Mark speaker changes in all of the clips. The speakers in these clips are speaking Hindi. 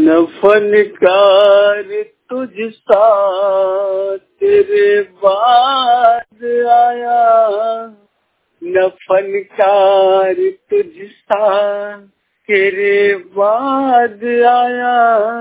Speaker 1: न फनकार तुझसा तेरे बाद आया, न फनकार तुझसा तेरे बाद आया।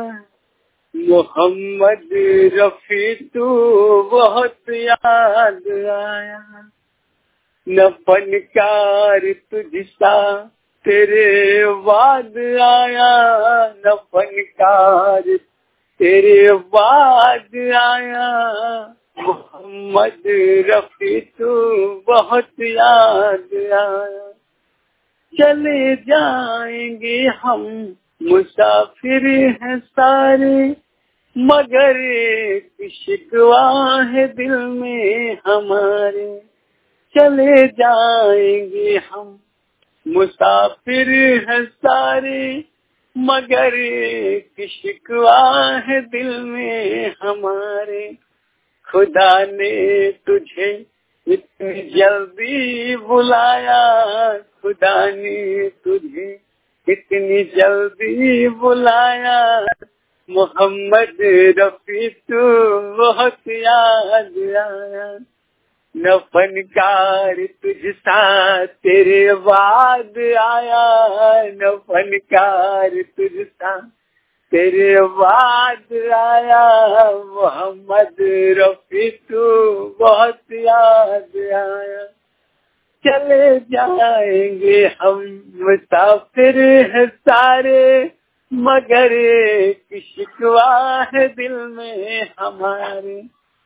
Speaker 1: मोहम्मद रफी तू बहुत याद आया, न फनकार तुझसा तेरे बाद आया, न फनकार तेरे बाद आया। मोहम्मद रफी तू बहुत याद आया। चले जाएंगे हम मुसाफिर हैं सारे, मगर एक शिकवा है दिल में हमारे। चले जाएंगे हम मुसाफिर हैं सारे, मगर एक शिकवा है दिल में हमारे। खुदा ने तुझे इतनी जल्दी बुलाया, खुदा ने तुझे इतनी जल्दी बुलाया। मोहम्मद रफी तू बहुत याद आया, न फनकार तुझसा तेरे बाद आया, न फनकार तुझसा तेरे बाद आया। मोहम्मद रफी तू बहुत याद आया। चले जाएंगे हम मुसाफिर हैं सारे, मगर एक शिकवा है दिल में हमारे।